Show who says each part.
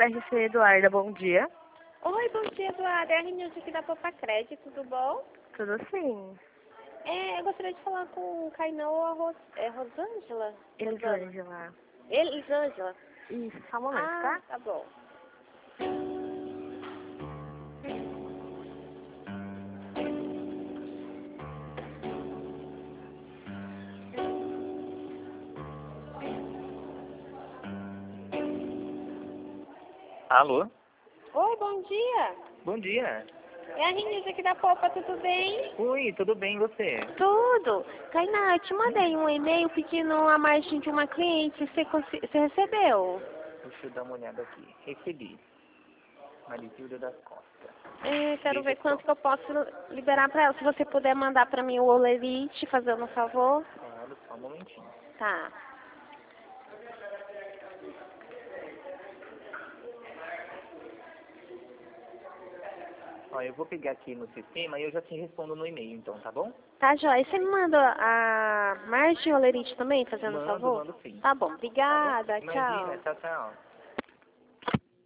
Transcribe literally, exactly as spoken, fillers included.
Speaker 1: R C Eduarda, bom dia.
Speaker 2: Oi, bom dia, Eduarda. É a Renilde aqui da Popa Crédito, tudo bom?
Speaker 1: Tudo sim.
Speaker 2: É, eu gostaria de falar com o Kainan ou a Ros... é, Rosângela? Rosângela.
Speaker 1: Elisângela.
Speaker 2: Elisângela?
Speaker 1: Isso, só um momento,
Speaker 2: Ah,
Speaker 1: tá?
Speaker 2: tá bom.
Speaker 3: Alô?
Speaker 2: Oi, bom dia.
Speaker 3: Bom dia.
Speaker 2: É a Renilde aqui da Popa, tudo bem?
Speaker 3: Oi, tudo bem e você?
Speaker 2: Tudo. Kainan, eu te mandei um e-mail pedindo a margem de uma cliente. Você, consi... Você recebeu?
Speaker 3: Deixa eu dar uma olhada aqui. Recebi. Marizilda da Costa.
Speaker 2: É, quero
Speaker 3: Deixa
Speaker 2: ver quanto
Speaker 3: só.
Speaker 2: que eu posso liberar pra ela. Se você puder mandar pra mim o Olerite, fazendo um favor.
Speaker 3: Claro, só um momentinho.
Speaker 2: Tá.
Speaker 3: Ó, eu vou pegar aqui no sistema e eu já te respondo no e-mail, então, tá bom?
Speaker 2: Tá, joia. Você me manda a margem Olerite também, fazendo um
Speaker 3: Mando,
Speaker 2: favor?
Speaker 3: mando sim.
Speaker 2: Tá bom,
Speaker 3: Tá bom?
Speaker 2: obrigada,
Speaker 3: Imagina,
Speaker 2: tchau.
Speaker 3: tchau, tchau.